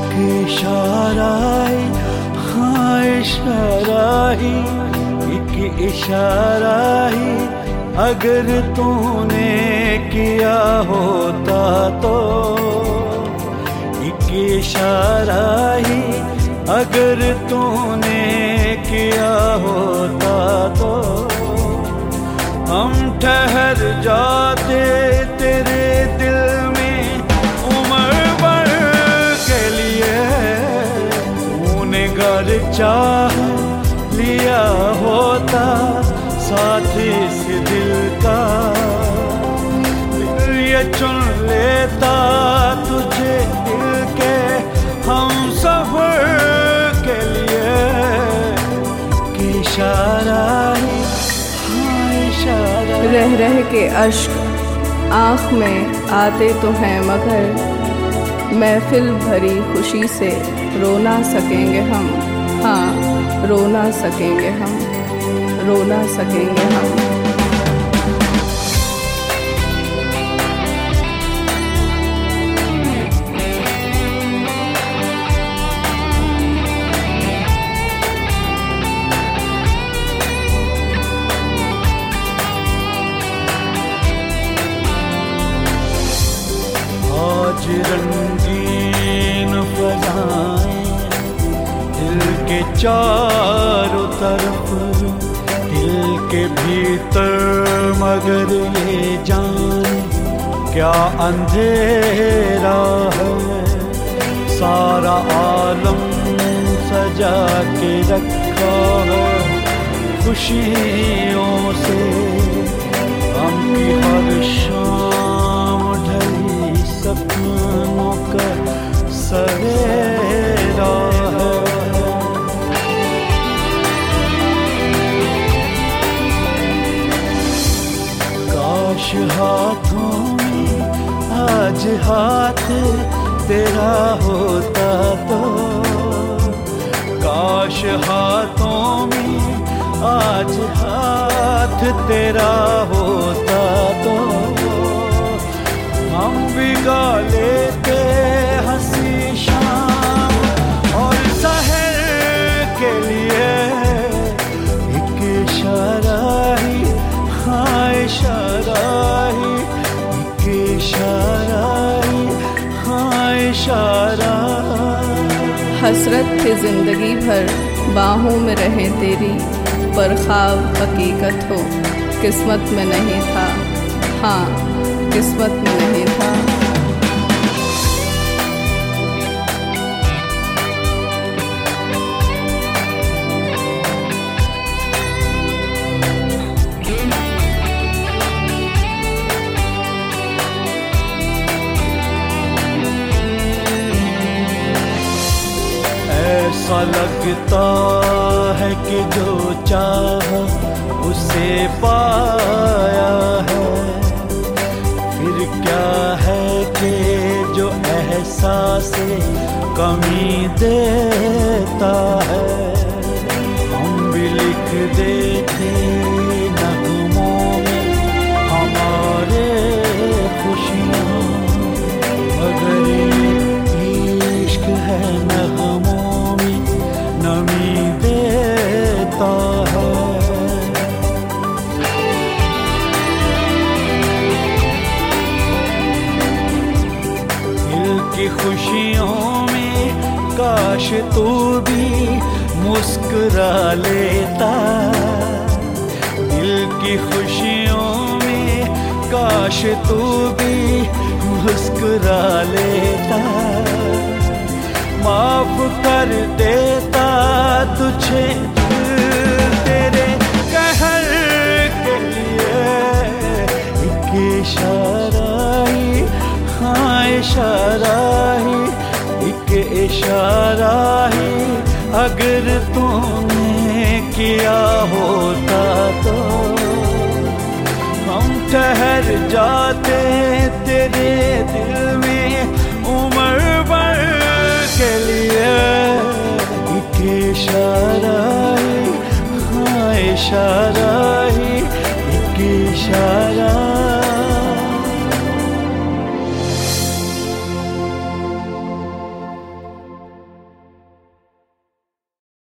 इशारा ही, हाँ इशारा ही, एक इशारा ही अगर तूने किया होता तो, एक इशारा ही अगर तूने किया होता तो, हम ठहर जाते तेरे दिल में उम्र भर के लिए। तूने घर चाह लिया होता साथ इस दिल का, दिल ये चुन लेता तुझे दिल के हम सफर के लिए। कि इशारा ही, हाँ इशारा। रह रह के अश्क आँख में आते तो हैं मगर महफिल भरी खुशी से रो ना सकेंगे हम, हाँ रो ना सकेंगे हम, रो ना सकेंगे हम। आज रंगीन फज़ाएं दिल के चारों तरफ, दिल के भीतर मगर ये जान क्या अंधेरा है। सारा आलम सजा के रखा है खुशियों से, हम की हर शाम ढली सपनों का सवेरा है। काश हाथों में आज हाथ तेरा होता तो, काश हाथों में आज हाथ तेरा होता तो, हम भी गा लेते हंसी शाम और सहर के लिए। एक इशारा ही, हाँ इशारा ही, एक इशारा ही, हाँ इशारा। हसरत थी जिंदगी भर बाहों में रहे तेरी, पर ख्वाब हकीकत हो किस्मत में नहीं था, हाँ किस्मत में नहीं था। ऐसा लगता है कि जो चाहा उसे पाया है, फिर क्या है कि जो एहसास कमी देता है। हम भी लिख देते नगमों में हमारे खुशियाँ, अगर इश्क है नगमों में नमी देता है। की खुशियों में काश तू भी मुस्कुरा लेता, दिल की खुशियों में काश तू भी मुस्कुरा लेता। माफ कर देता तुझे तेरे कहर के लिए। एक इशारा ही, हाँ इशारा ही, एक इशारा ही अगर तूने किया होता तो, हम ठहर जाते तेरे दिल में उम्र भर के लिए। एक इशारा ही, हाँ इशारा ही, एक इशारा